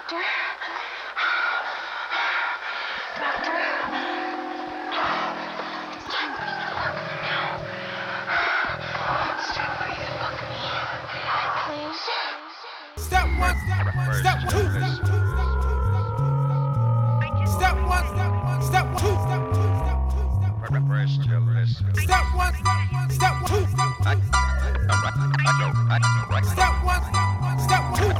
Doctor? Doctor? Stop breathing, fuck me now. Stop breathing, fuck me. Please. Step one, step two. Step one, step two. Step one, step two. Step one, step two.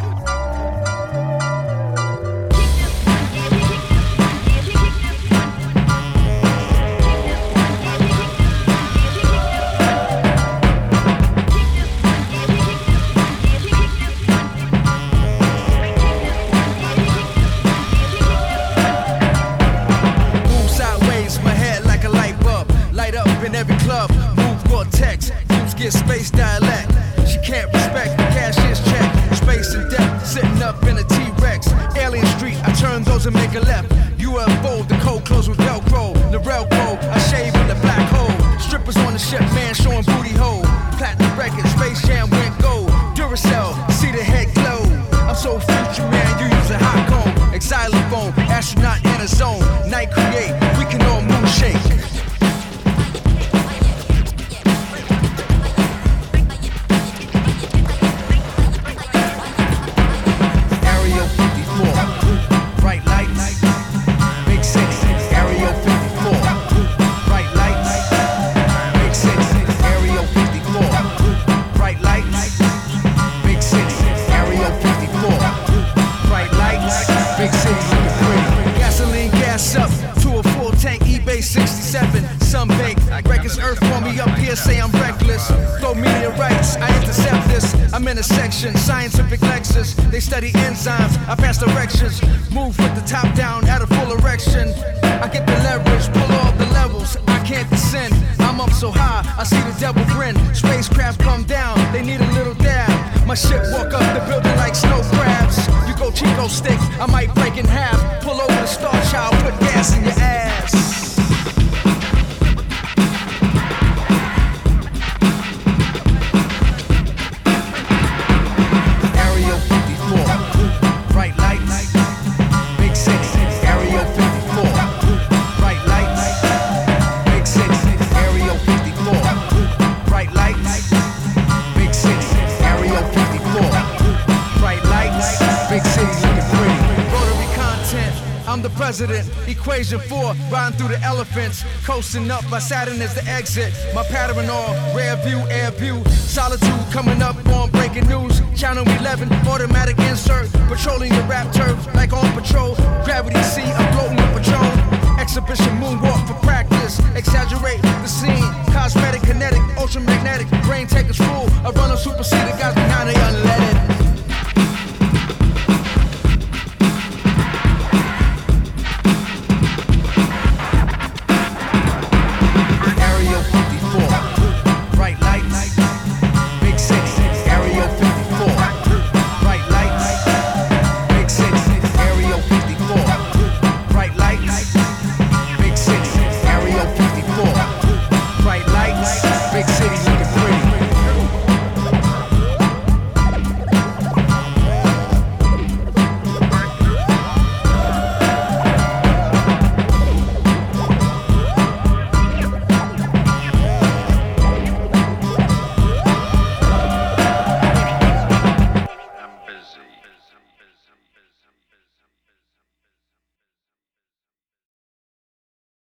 In every club, move Gore-Tex, dudes get space dialect. She can't respect the cashier's check. Space and depth, sitting up in a T-Rex. Alien Street, I turn those and make a left. UFO, the code closed with Velcro. The railroad, I shave in the black hole. Strippers on the ship, man showing booty hole. Platinum records, Space Jam went gold. Duracell, see the head glow. I'm so future, man, you use a hot comb. Xylophone, astronaut in a zone. Night create, we can all moon shake. Say I'm reckless, throw meteorites, I intercept this. I'm in a section, scientific Lexus. They study enzymes, I pass directions. Move with the top down at a full erection. I get the leverage, pull all the levels. I can't descend, I'm up so high, I see the devil grin. Spacecraft come down, they need a little dab. My ship walk up the building like snow crabs. You go Chico stick, I might break in half. Pull over the Star Child, put gas in your ass. President, equation 4, riding through the elephants, coasting up by Saturn as the exit. My pattern all, rare view, air view, solitude coming up on breaking news. Channel 11, automatic insert, patrolling your rap turf like on patrol.